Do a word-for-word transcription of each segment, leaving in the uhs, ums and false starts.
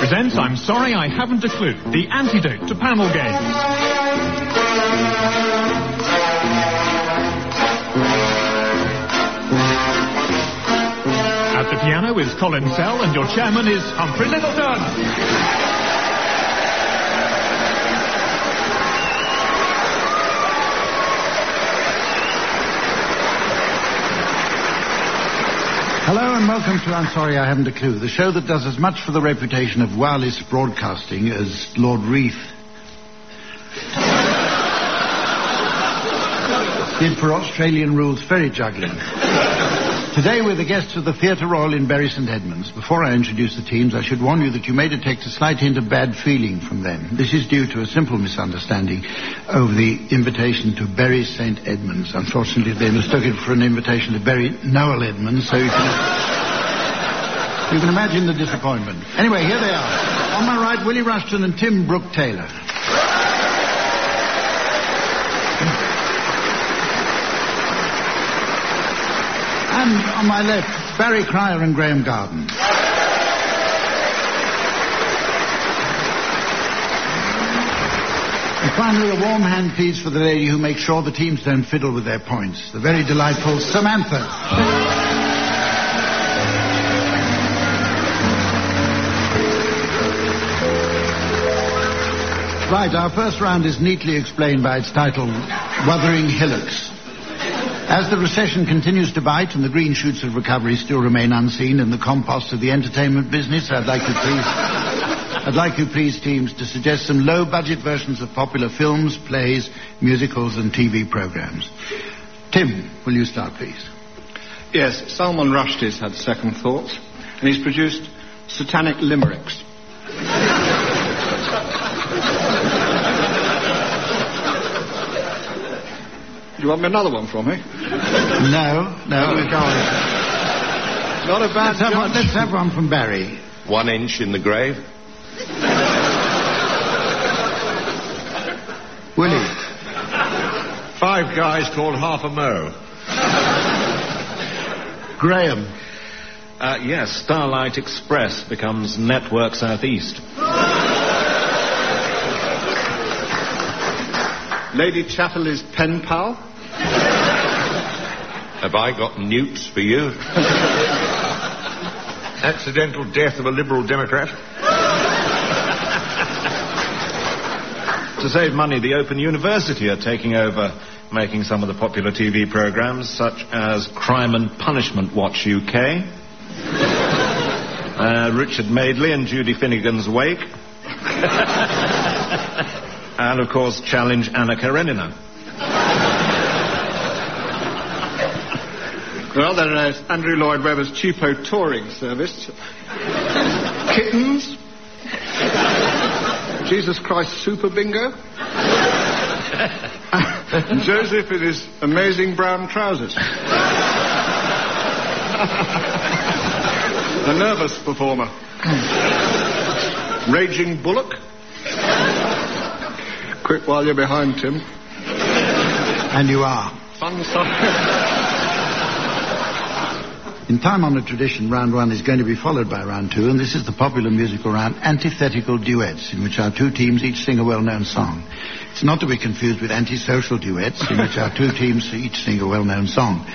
presents I'm Sorry I Haven't a Clue, the antidote to panel games. At the piano is Colin Sell, and your chairman is Humphrey Littleton. Hello and welcome to I'm Sorry I Haven't a Clue, the show that does as much for the reputation of wireless broadcasting as Lord Reith did for Australian rules ferry juggling. Today we're the guests of the Theatre Royal in Bury St Edmunds. Before I introduce the teams, I should warn you that you may detect a slight hint of bad feeling from them. This is due to a simple misunderstanding over the invitation to Bury St Edmunds. Unfortunately, they mistook it for an invitation to Bury Noel Edmonds, so you can, you can imagine the disappointment. Anyway, here they are. On my right, Willie Rushton and Tim Brooke-Taylor. And on my left, Barry Cryer and Graham Garden. And finally, a warm hand, please, for the lady who makes sure the teams don't fiddle with their points, the very delightful Samantha. Right, our first round is neatly explained by its title, Wuthering Hillocks. As the recession continues to bite and the green shoots of recovery still remain unseen in the compost of the entertainment business, I'd like you please, I'd like you please, teams, to suggest some low-budget versions of popular films, plays, musicals, and T V programs. Tim, will you start, please? Yes, Salman Rushdie's had second thoughts, and he's produced Satanic Limericks. Do you want me another one from me? No, no, we're going. Not a bad let's have, one, let's have one from Barry. One inch in the grave. Willie. Five guys called Half a Mo. Graham. Uh, yes, Starlight Express becomes Network Southeast. Lady Chatterley's pen pal. Have I got newts for you? Accidental death of a Liberal Democrat. To save money, the Open University are taking over, making some of the popular T V programs, such as Crime and Punishment Watch U K, uh, Richard Madeley and Judy Finnegan's Wake, and, of course, Challenge Anna Karenina. Well, there is Andrew Lloyd Webber's cheapo touring service. Kittens. Jesus Christ Super Bingo. And Joseph in his amazing brown trousers. A nervous performer. Raging Bullock. Quick while you're behind, Tim. And you are. Fun stuff. In time-honoured tradition, round one is going to be followed by round two, and this is the popular musical round, Antithetical Duets, in which our two teams each sing a well-known song. It's not to be confused with antisocial duets, in which our two teams each sing a well-known song.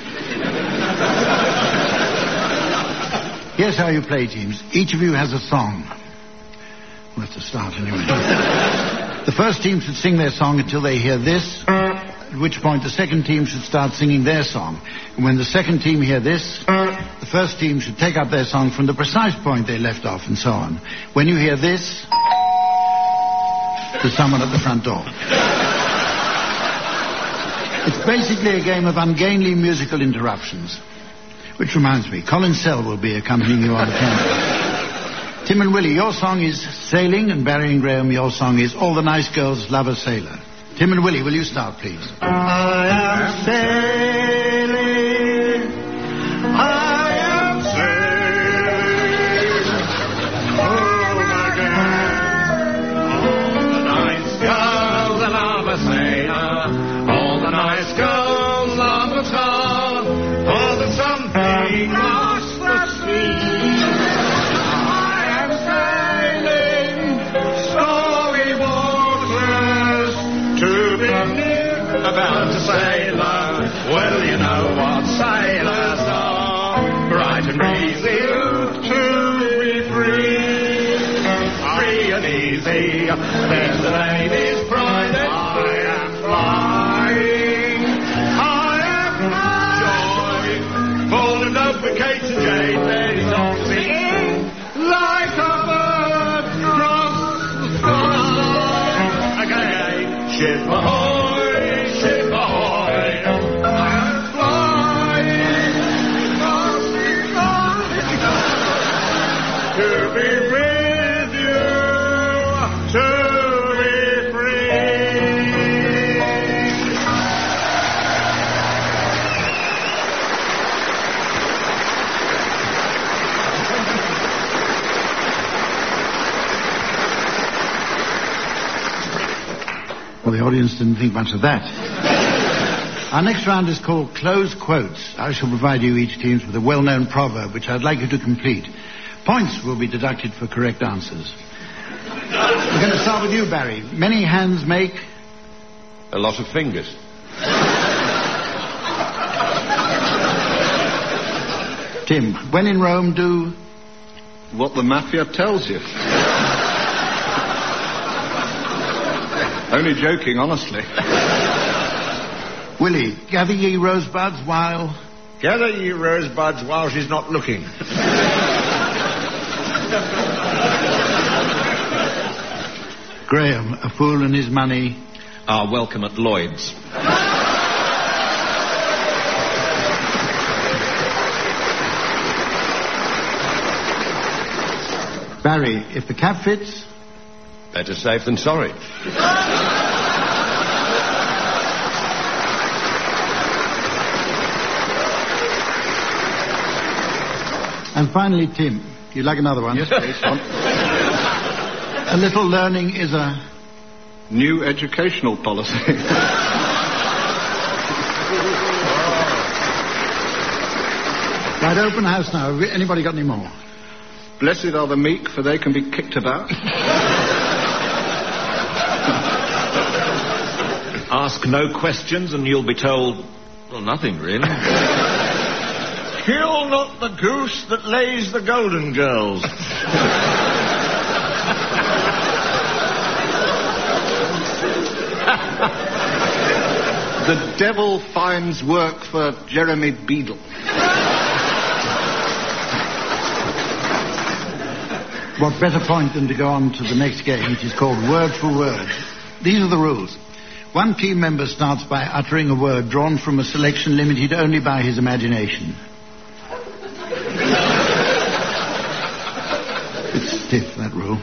Here's how you play, teams. Each of you has a song. We'll have to start anyway. The first team should sing their song until they hear this, at which point the second team should start singing their song. And when the second team hear this, the first team should take up their song from the precise point they left off, and so on. When you hear this, there's someone at the front door. It's basically a game of ungainly musical interruptions. Which reminds me, Colin Sell will be accompanying you on the piano. Tim and Willie, your song is Sailing, and Barry and Graham, your song is All the Nice Girls Love a Sailor. Tim and Willie, will you start, please? I am sailing, I am sailing, oh my girl, all the nice girls that love a sailor, all the nice girls love a tar, for the something lost the sea. I am sailing. Kate and Jane, ladies all singing like a bird across the sky. Again, ship ahoy, ship ahoy, I am flying across the sky to be with you, to be free. Well, the audience didn't think much of that. Our next round is called Close Quotes. I shall provide you each team with a well-known proverb, which I'd like you to complete. Points will be deducted for correct answers. We're going to start with you, Barry. Many hands make... A lot of fingers. Tim, when in Rome, do... What the mafia tells you. Only joking, honestly. Willie, gather ye rosebuds while... Gather ye rosebuds while she's not looking. Graham, a fool and his money... Are welcome at Lloyd's. Barry, if the cap fits... Better safe than sorry. And finally, Tim, you'd like another one? Yes, please. A little learning is a... New educational policy. Right, open house now. Have anybody got any more? Blessed are the meek, for they can be kicked about. Ask no questions and you'll be told, well, nothing really. Kill not the goose that lays the golden girls. The devil finds work for Jeremy Beadle. What better point than to go on to the next game, which is called Word for Word. These are the rules. One team member starts by uttering a word drawn from a selection limited only by his imagination. It's stiff, that rule.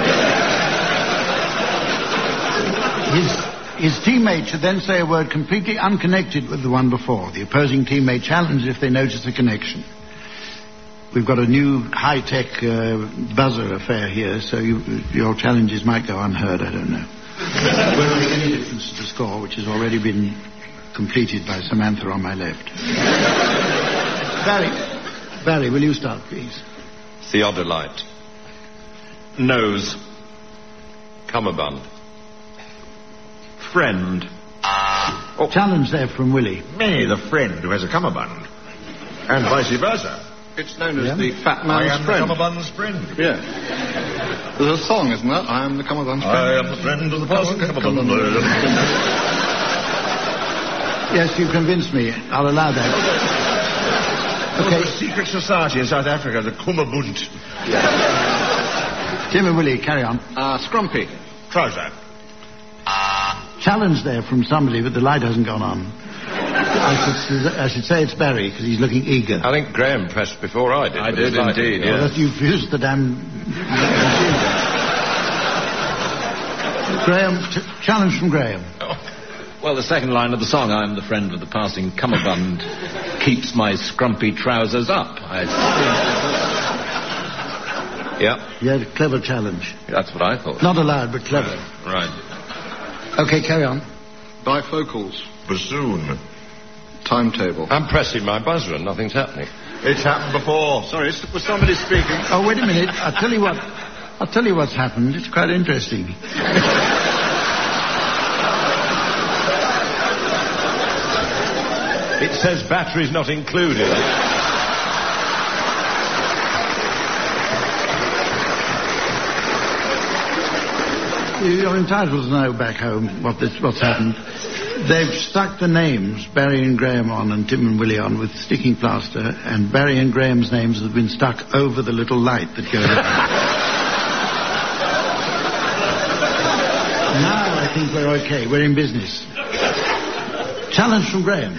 His, his teammate should then say a word completely unconnected with the one before. The opposing team may challenge if they notice a connection. We've got a new high-tech uh, buzzer affair here, so you, your challenges might go unheard, I don't know. Won't make any difference to the score, which has already been completed by Samantha on my left. Barry, Barry, will you start, please? Theodolite. Nose. Cummerbund. Friend. Oh. Challenge there from Willie. Me, the friend who has a cummerbund. And vice versa. It's known as Yeah. the fat man's I am friend. the cummerbund's friend. Yeah. There's a song, isn't there? I am the cummerbund's friend. I am the friend of the person cummerbund. Yes, you convinced me. I'll allow that. Okay. There's a secret society in South Africa, the Kummerbund. Tim and Willie, carry on. Uh, Scrumpy. Trouser. Challenge there from somebody, but the light hasn't gone on. I should, I should say it's Barry, because he's looking eager. I think Graham pressed before I did. I with did his light. indeed, Well, yeah. that you've used the damn... Graham, t- challenge from Graham. Well, the second line of the song, I am the friend of the passing cummerbund, keeps my scrumpy trousers up. I Yeah. You had a clever challenge. That's what I thought. Not allowed, but clever. Right. Okay, carry on. Bifocals. Bassoon. Timetable. I'm pressing my buzzer and nothing's happening. It's happened before. Sorry, was somebody speaking? Oh, wait a minute. I'll tell you what. I'll tell you what's happened. It's quite interesting. It says batteries not included. You're entitled to know back home what this, what's happened. They've stuck the names, Barry and Graham on and Tim and Willie on, with sticking plaster, and Barry and Graham's names have been stuck over the little light that goes on. Now I think we're okay. We're in business. Challenge from Graham.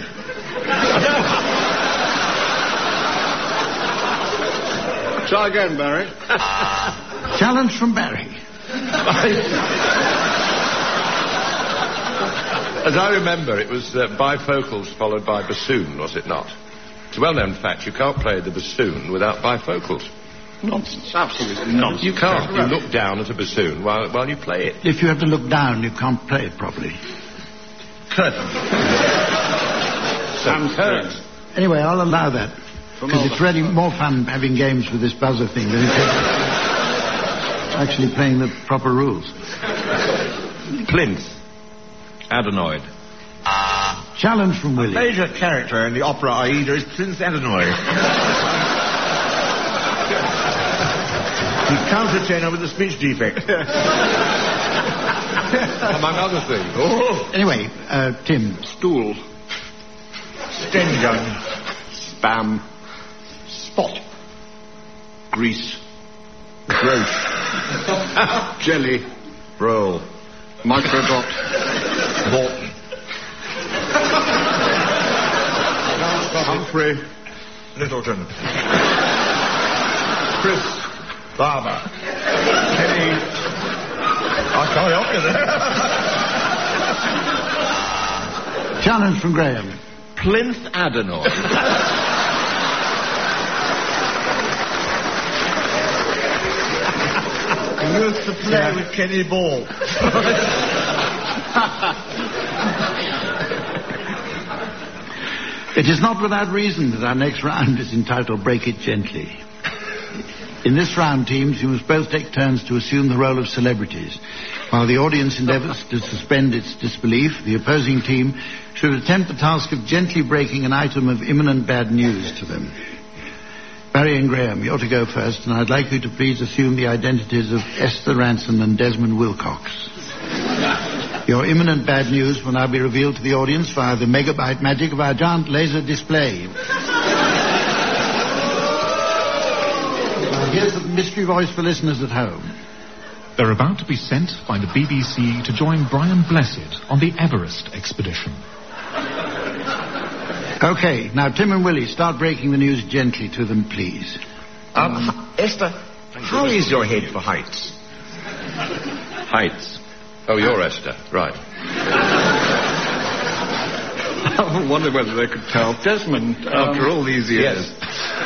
Try again, Barry. Challenge from Barry. As I remember, it was uh, bifocals followed by bassoon, was it not? It's a well-known fact. You can't play the bassoon without bifocals. Nonsense. Absolutely nonsense. You can't. You look down at a bassoon while, while you play it. If you have to look down, you can't play it properly. Curtain. Sam Curtain. Anyway, I'll allow that. Because it's really more fun having games with this buzzer thing than it is actually playing the proper rules. Plinth. Adenoid. Challenge from Willie. Major character in the opera Aida is Prince Adenoid. The countertenor with a speech defect. Among other things. Oh. Anyway, uh, Tim. Stool. Sten gun. Spam. Spot. Grease. Gross. Jelly. Roll. Microdot. Morton. Humphrey. Littleton. Chris. Barber. Kenny. I can't help you there. Challenge from Graham. Plinth Adenoid. I used to play yeah. with Kenny Ball. It is not without reason that our next round is entitled Break It Gently. In this round, teams, you must both take turns to assume the role of celebrities. While the audience endeavours to suspend its disbelief, the opposing team should attempt the task of gently breaking an item of imminent bad news to them. Barry and Graham, you're to go first, and I'd like you to please assume the identities of Esther Ranson and Desmond Wilcox. Your imminent bad news will now be revealed to the audience via the megabyte magic of our giant laser display. Now, here's the mystery voice for listeners at home. They're about to be sent by the B B C to join Brian Blessed on the Everest expedition. Okay, now Tim and Willie, start breaking the news gently to them, please. Um, um Esther, how is your head for heights? Heights. Oh, you're Esther, right. I wonder whether they could tell Desmond um, after all these years. Yes.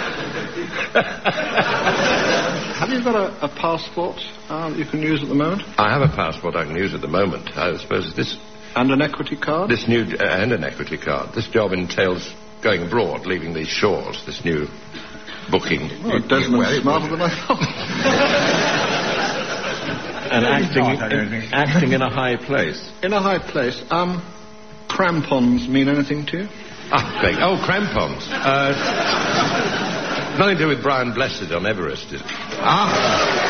Have you got a, a passport uh, that you can use at the moment? I have a passport I can use at the moment. I suppose this... And an equity card? This new... Uh, and an equity card. This job entails going abroad, leaving these shores, this new booking. Well, Desmond's smarter than I thought. And acting, in, acting in a high place. In a high place. Um, crampons mean anything to you? Ah, big. Oh, crampons. Uh, nothing to do with Brian Blessed on Everest, is it? Ah.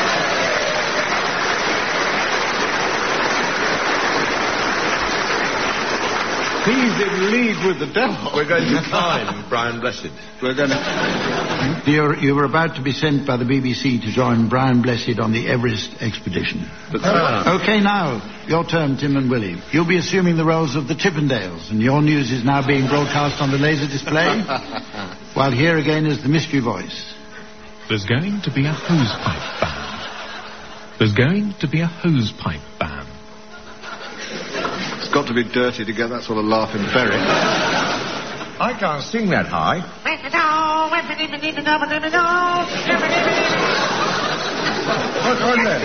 He's in league with the devil. We're going to climb Brian Blessed. We're going to... You're, you were about to be sent by the B B C to join Brian Blessed on the Everest expedition. Ah. Okay, now, your turn, Tim and Willie. You'll be assuming the roles of the Chippendales, and your news is now being broadcast on the laser display, while here again is the mystery voice. There's going to be a hosepipe band. There's going to be a hosepipe band. It's got to be dirty to get that sort of laugh in Berry. I can't sing that high. What's on there?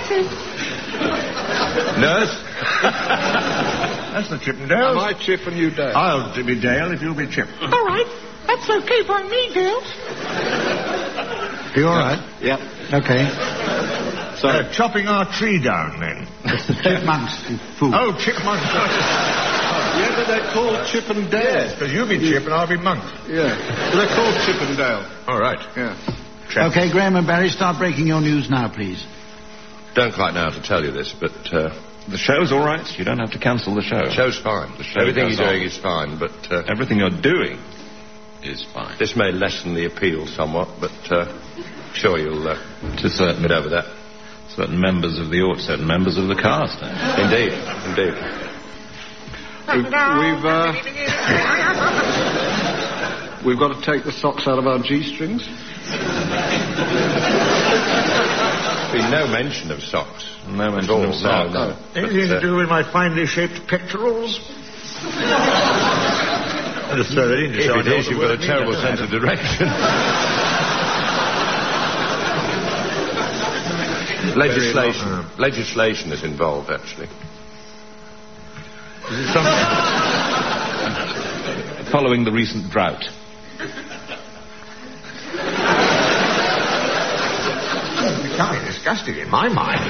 Nurse? That's the Chippendales. Am I Chip and you Dale? I'll be Dale if you'll be Chip. All right. That's okay by me, Dale. You all right? Yep. Okay. So, uh, chopping our tree down, then. It's the chipmunks food. Oh, chipmunks. Yeah, but they're called Chip and Dale. Yes, because you'll be Chip and I'll be Monk. Yeah. But they're called Chip and Dale. All right. Yeah. Chap. Okay, Graham and Barry, start breaking your news now, please. Don't quite know how to tell you this, but uh, The show's all right. You don't have to cancel the show. The show's fine. The show Everything goes you're doing on. is fine, but... Uh, Everything you're doing is fine. this may lessen the appeal somewhat, but uh, sure you'll uh, To certain, get over that. certain members of the audience, certain members of the cast. Eh? Indeed, indeed. We've, we've, uh, we've got to take the socks out of our G-strings. Been no mention of socks. No mention At all, of socks. No, no. Anything But, uh, to do with my finely shaped pectorals? I just throw that in. If so I it know is, what you've the got a word means. terrible sense of direction. legislation. Legislation is involved, actually. Is it something? Following the recent drought. Becoming disgusting in my mind.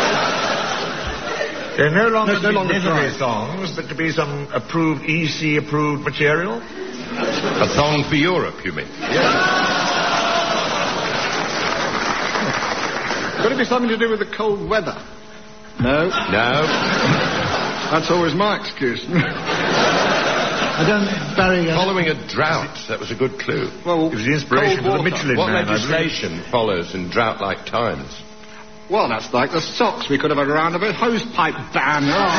They're no longer No, no longer literary dry. songs, but to be some approved, E C approved material. A thong for Europe, you mean? Could it be something to do with the cold weather? No. No. That's always my excuse. I don't, Barry... Uh, Following a drought. That was a good clue. Well, It was the inspiration cold for the water. Michelin What Man. I believe. legislation follows in drought-like times? Well, that's like the socks. We could have a round of a hose pipe ban. Oh.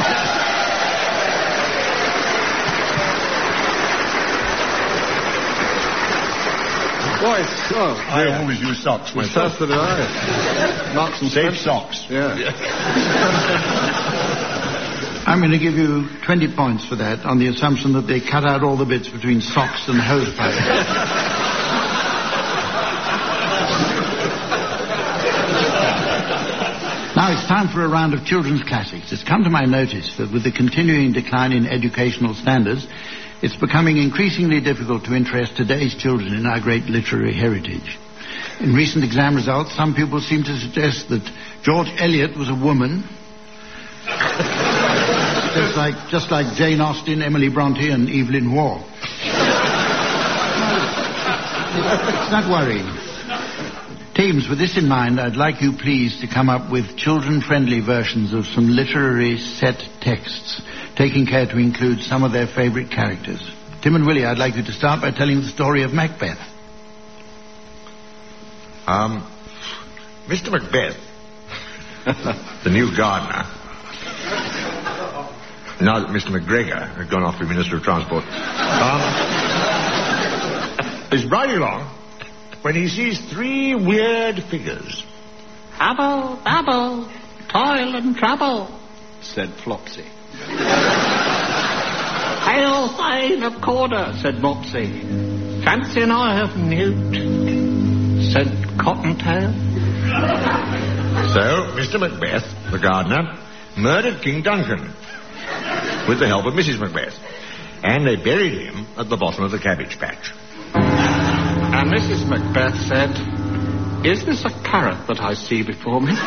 Boy, oh, I dear. always use socks It's myself. tough that I. Marks and Safe Spencer. socks. Yeah. I'm going to give you twenty points for that on the assumption that they cut out all the bits between socks and hose pipe. Now it's time for a round of children's classics. It's come to my notice that with the continuing decline in educational standards, it's becoming increasingly difficult to interest today's children in our great literary heritage. In recent exam results, some pupils seem to suggest that George Eliot was a woman, just like, just like Jane Austen, Emily Bronte, and Evelyn Waugh. It's not worrying. Teams, with this in mind, I'd like you please to come up with children-friendly versions of some literary set texts, taking care to include some of their favourite characters. Tim and Willie, I'd like you to start by telling the story of Macbeth. Um, Mister Macbeth, the new gardener, now that Mister McGregor had gone off to be Minister of Transport, um, is riding along when he sees three weird figures. Hubble, bubble, toil and trouble. Said Flopsy. Hail, Thane of Corder, said Mopsy. Fancy an eye of newt, said Cottontail. So, Mister Macbeth, the gardener, murdered King Duncan with the help of Missus Macbeth. And they buried him at the bottom of the cabbage patch. And Missus Macbeth said, "Is this a carrot that I see before me?"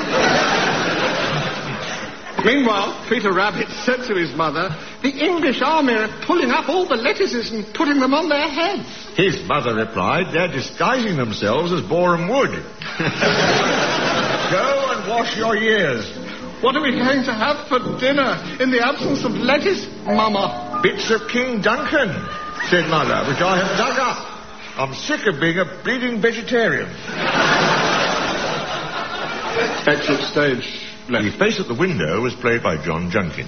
Meanwhile, Peter Rabbit said to his mother, "The English army are pulling up all the lettuces and putting them on their heads." His mother replied, "They're disguising themselves as Boreham Wood." Go and wash your ears. "What are we going to have for dinner in the absence of lettuce, Mama?" Bits of King Duncan, said Mother, which I have dug up. I'm sick of being a bleeding vegetarian. Exit stage The left. face at the window was played by John Junkin.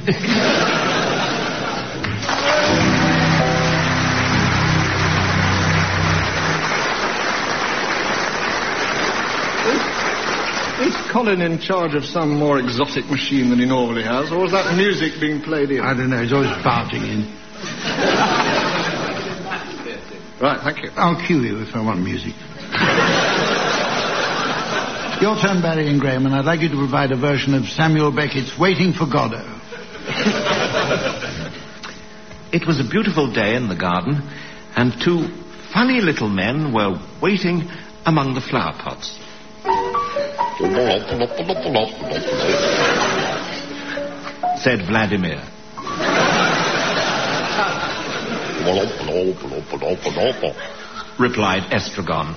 Is Colin in charge of some more exotic machine than he normally has, or is that music being played in? I don't know, he's always barging in. Right, thank you. I'll cue you if I want music. Your turn, Barry and Graham, and I'd like you to provide a version of Samuel Beckett's Waiting for Godot. It was a beautiful day in the garden, and two funny little men were waiting among the flower pots. Said Vladimir. Replied Estragon.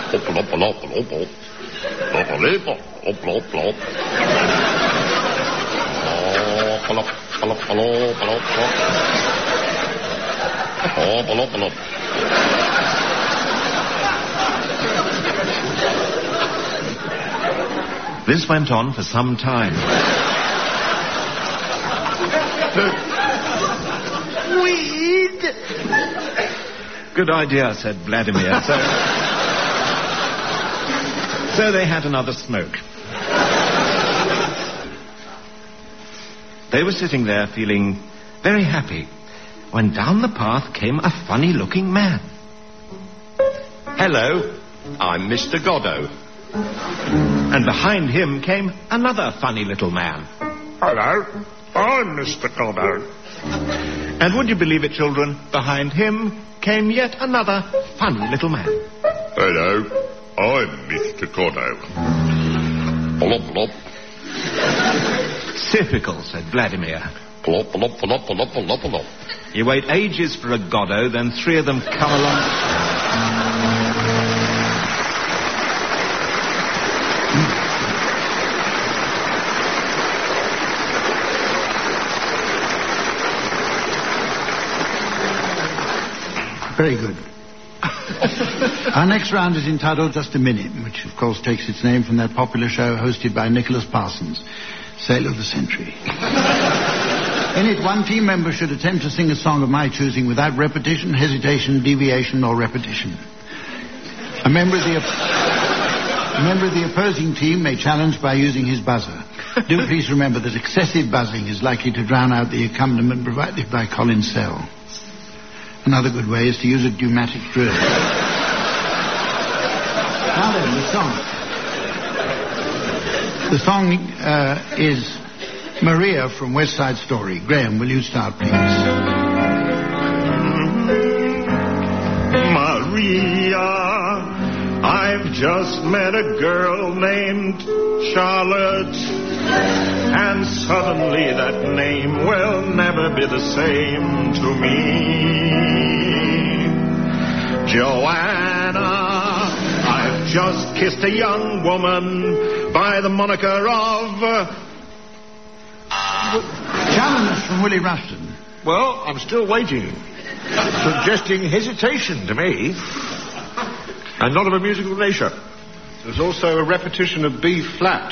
This went on for some time. Weed! Good idea, said Vladimir. So, so they had another smoke. They were sitting there feeling very happy when down the path came a funny-looking man. Hello, I'm Mister Goddo. And behind him came another funny little man. Hello, I'm Mister Goddo. And would you believe it, children, behind him came yet another funny little man. Hello, I'm Mister Goddo. Plop, plop. Typical, said Vladimir. Plop, plop, plop, plop, plop, plop. You wait ages for a Goddo, then three of them come along. Very good. Our next round is entitled Just a Minute, which of course takes its name from that popular show hosted by Nicholas Parsons, Sale of the Century. In it, one team member should attempt to sing a song of my choosing without repetition, hesitation, deviation, or repetition. A member of the, op- a member of the opposing team may challenge by using his buzzer. Do please remember that excessive buzzing is likely to drown out the accompaniment provided by Colin Sell. Another good way is to use a pneumatic drill. Now then, the song. The song uh, is Maria from West Side Story. Graham, will you start, please? Maria, I've just met a girl named Charlotte, and suddenly that name will never be the same to me. Joanna, I've just kissed a young woman by the moniker of... Uh, Challenge from Willie Rushton. Well, I'm still waiting. Suggesting hesitation to me. And not of a musical nature. There's also a repetition of B flat.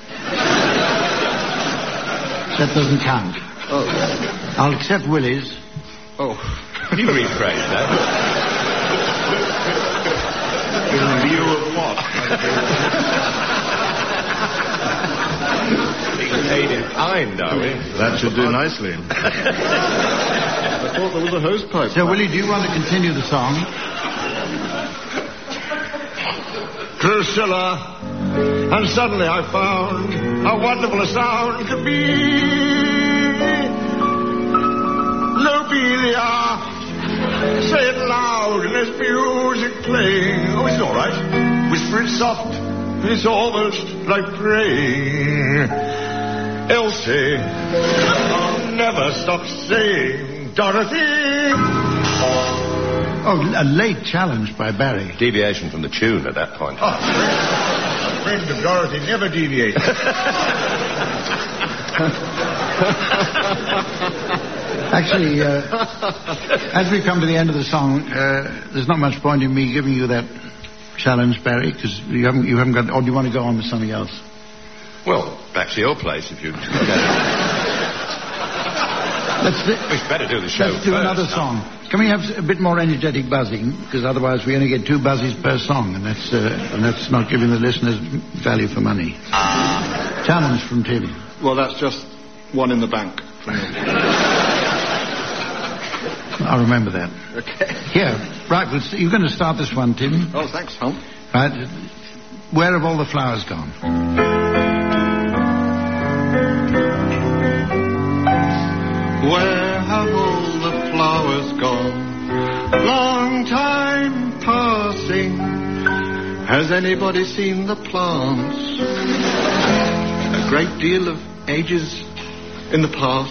That doesn't count. Oh. I'll accept Willie's. Oh. You rephrased that. In view of what? Being paid in kind, are we? That should do nicely. I thought there was a hose pipe. So, Willie, do you want to continue the song? Drusilla, and suddenly I found how wonderful a sound could be. Lobelia, say it loud and there's music playing. Oh, it's all right. Whisper it soft, it's almost like praying. Elsie, I'll never stop saying Dorothy. Oh, a late challenge by Barry. Deviation from the tune at that point. Oh, a friend of Dorothy never deviates. Actually, uh, as we come to the end of the song, uh, there's not much point in me giving you that challenge, Barry, because you haven't, you haven't got... Or do you want to go on with something else? Well, back to your place if you... Let's do, We better do the show let's do first. another song. Can we have a bit more energetic buzzing? Because otherwise we only get two buzzes per song, and that's uh, and that's not giving the listeners value for money. Challenge from Tim. Well, that's just one in the bank. I'll remember that. Okay. Here, right, well, you're going to start this one, Tim. Oh, thanks, Tom. Right. Where have all the flowers gone? Where have all the flowers gone? Long time passing. Has anybody seen the plants? A great deal of ages in the past.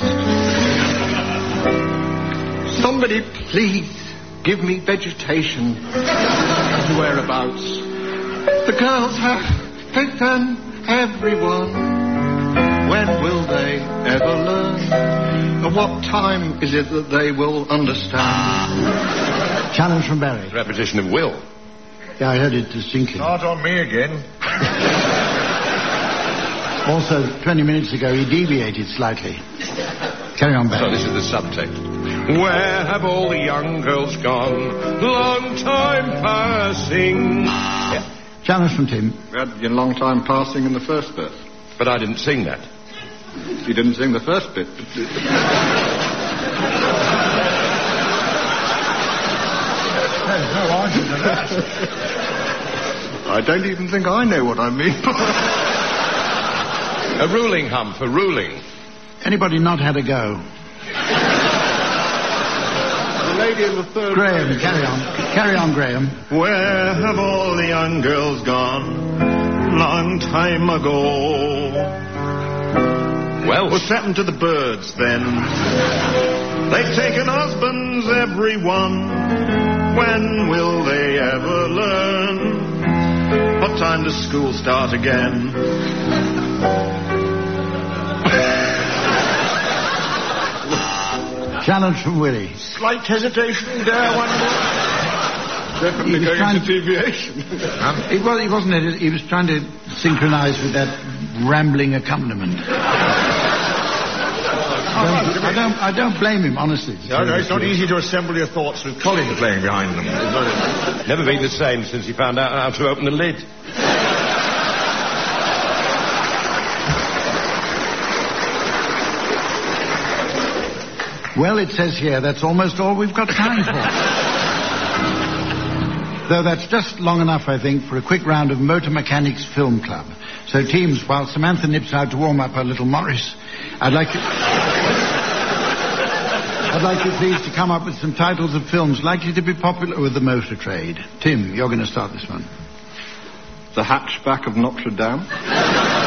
Somebody please give me vegetation. Whereabouts? The girls have taken everyone. When will they ever learn? At what time is it that they will understand? Challenge from Barry. Repetition of will. Yeah, I heard it distinctly. Not on me again. Also, twenty minutes ago, he deviated slightly. Carry on, So Barry. this is the subtext. Where have all the young girls gone? Long time passing. Yeah. Challenge from Tim. We had your long time passing in the first verse. But I didn't sing that. You didn't sing the first bit. No answer to that. I don't even think I know what I mean. A ruling, Hump, a ruling. Anybody not had a go? The lady in the third Graham, row. carry on. Carry on, Graham. Where have all the young girls gone? Long time ago. Well, What's happened to the birds then? They've taken husbands, everyone. When will they ever learn? What time does school start again? Challenge from Willie. Slight hesitation there, one more. Definitely He was going trying- into deviation. It was, he wasn't it. He was trying to synchronize with that rambling accompaniment. Don't- I don't. I don't blame him, honestly. No, no, it's not easy to assemble your thoughts with Colin playing behind them. never been the same since he found out how to open the lid. Well, it says here that's almost all we've got time for. Though that's just long enough, I think, for a quick round of Motor Mechanics Film Club. So, teams, while Samantha nips out to warm up her little Morris, I'd like to... I'd like you please to come up with some titles of films likely to be popular with the motor trade. Tim, you're going to start this one. The Hatchback of Notre Dame.